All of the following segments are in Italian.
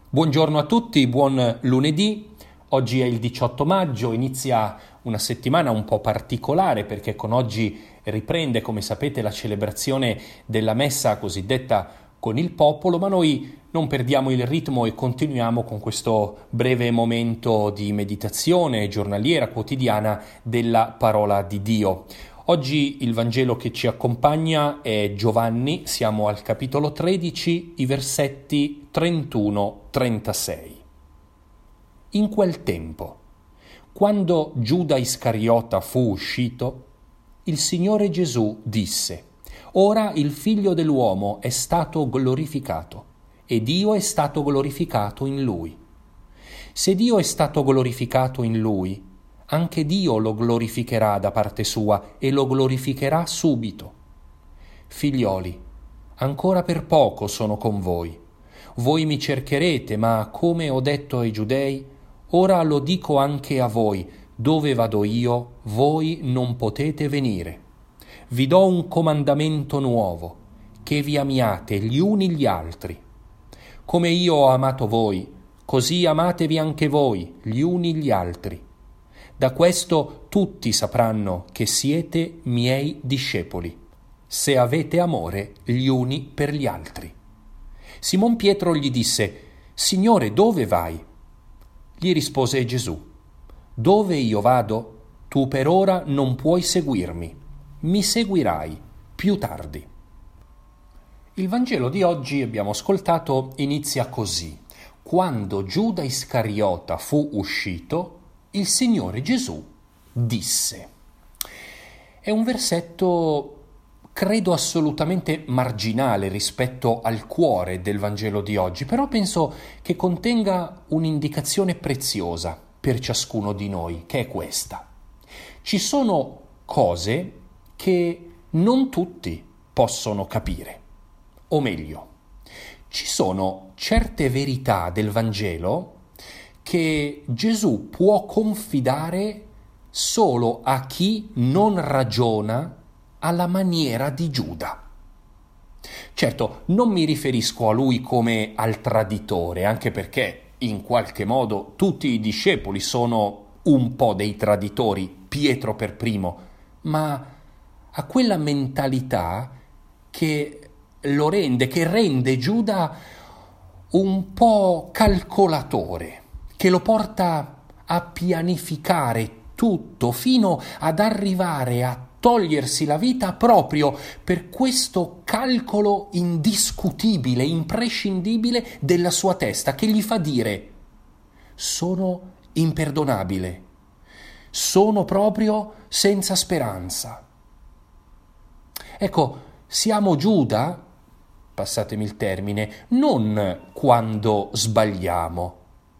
Buongiorno a tutti, buon lunedì. Oggi è il 18 maggio, inizia una settimana un po' particolare perché con oggi riprende, come sapete, la celebrazione della messa cosiddetta con il popolo, ma noi non perdiamo il ritmo e continuiamo con questo breve momento di meditazione giornaliera, quotidiana della parola di Dio. Oggi il Vangelo che ci accompagna è Giovanni, siamo al capitolo 13, i versetti 31-36. In quel tempo, quando Giuda Iscariota fu uscito, il Signore Gesù disse: «Ora il Figlio dell'uomo è stato glorificato, e Dio è stato glorificato in Lui. Se Dio è stato glorificato in Lui, anche Dio lo glorificherà da parte sua e lo glorificherà subito. Figlioli, ancora per poco sono con voi. Voi mi cercherete, ma come ho detto ai Giudei, ora lo dico anche a voi: dove vado io, voi non potete venire. Vi do un comandamento nuovo, che vi amiate gli uni gli altri. Come io ho amato voi, così amatevi anche voi gli uni gli altri. Da questo tutti sapranno che siete miei discepoli, se avete amore gli uni per gli altri». Simon Pietro gli disse: «Signore, dove vai?» Gli rispose Gesù: «Dove io vado, tu per ora non puoi seguirmi. Mi seguirai più tardi». Il Vangelo di oggi, abbiamo ascoltato, inizia così: quando Giuda Iscariota fu uscito, il Signore Gesù disse. È un versetto, credo, assolutamente marginale rispetto al cuore del Vangelo di oggi, però penso che contenga un'indicazione preziosa per ciascuno di noi, che è questa. Ci sono cose che non tutti possono capire, o meglio, ci sono certe verità del Vangelo che Gesù può confidare solo a chi non ragiona alla maniera di Giuda. Certo, non mi riferisco a lui come al traditore, anche perché in qualche modo tutti i discepoli sono un po' dei traditori, Pietro per primo, ma a quella mentalità che rende Giuda un po' calcolatore, che lo porta a pianificare tutto fino ad arrivare a togliersi la vita proprio per questo calcolo indiscutibile, imprescindibile della sua testa, che gli fa dire: sono imperdonabile, sono proprio senza speranza. Ecco, siamo Giuda, passatemi il termine, non quando sbagliamo,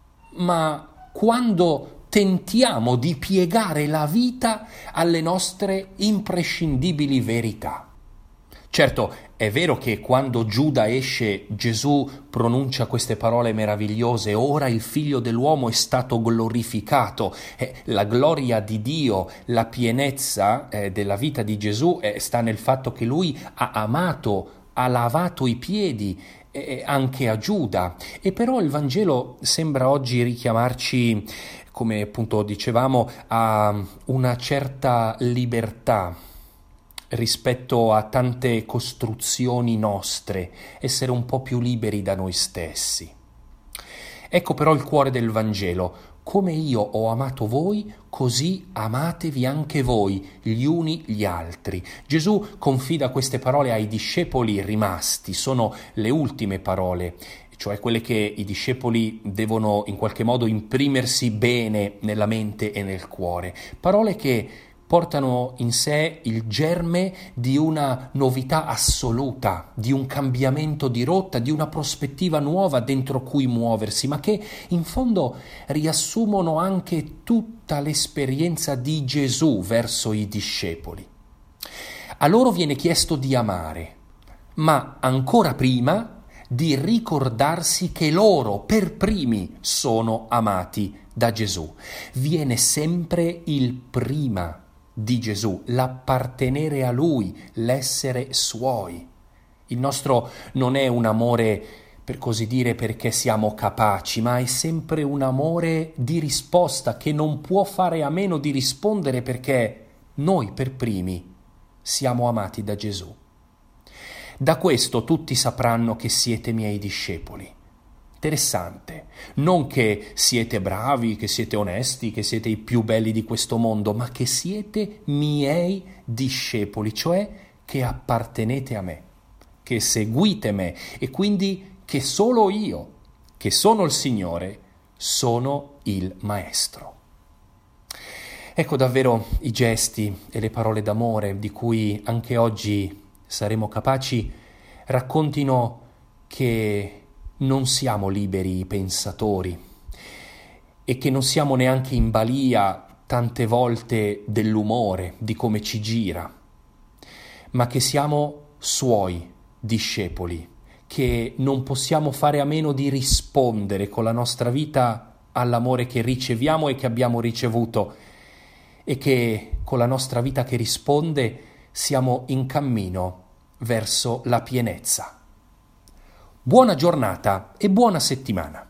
ma quando tentiamo di piegare la vita alle nostre imprescindibili verità. Certo, è vero che quando Giuda esce, Gesù pronuncia queste parole meravigliose: ora il Figlio dell'uomo è stato glorificato. La gloria di Dio, la pienezza della vita di Gesù sta nel fatto che lui ha amato, ha lavato i piedi anche a Giuda. E però il Vangelo sembra oggi richiamarci, come appunto dicevamo, a una certa libertà rispetto a tante costruzioni nostre, essere un po' più liberi da noi stessi. Ecco però il cuore del Vangelo: come io ho amato voi, così amatevi anche voi gli uni gli altri. Gesù confida queste parole ai discepoli rimasti, sono le ultime parole, cioè quelle che i discepoli devono in qualche modo imprimersi bene nella mente e nel cuore. Parole che portano in sé il germe di una novità assoluta, di un cambiamento di rotta, di una prospettiva nuova dentro cui muoversi, ma che in fondo riassumono anche tutta l'esperienza di Gesù verso i discepoli. A loro viene chiesto di amare, ma ancora prima di ricordarsi che loro per primi sono amati da Gesù. Viene sempre il prima di Gesù, l'appartenere a Lui, l'essere Suoi. Il nostro non è un amore per così dire, perché siamo capaci, ma è sempre un amore di risposta che non può fare a meno di rispondere perché noi per primi siamo amati da Gesù. Da questo tutti sapranno che siete miei discepoli. Interessante, non che siete bravi, che siete onesti, che siete i più belli di questo mondo, ma che siete miei discepoli, cioè che appartenete a me, che seguite me e quindi che solo io, che sono il Signore, sono il Maestro. Ecco davvero i gesti e le parole d'amore di cui anche oggi saremo capaci raccontino che non siamo liberi pensatori e che non siamo neanche in balia tante volte dell'umore, di come ci gira, ma che siamo suoi discepoli, che non possiamo fare a meno di rispondere con la nostra vita all'amore che riceviamo e che abbiamo ricevuto e che con la nostra vita che risponde siamo in cammino verso la pienezza. Buona giornata e buona settimana.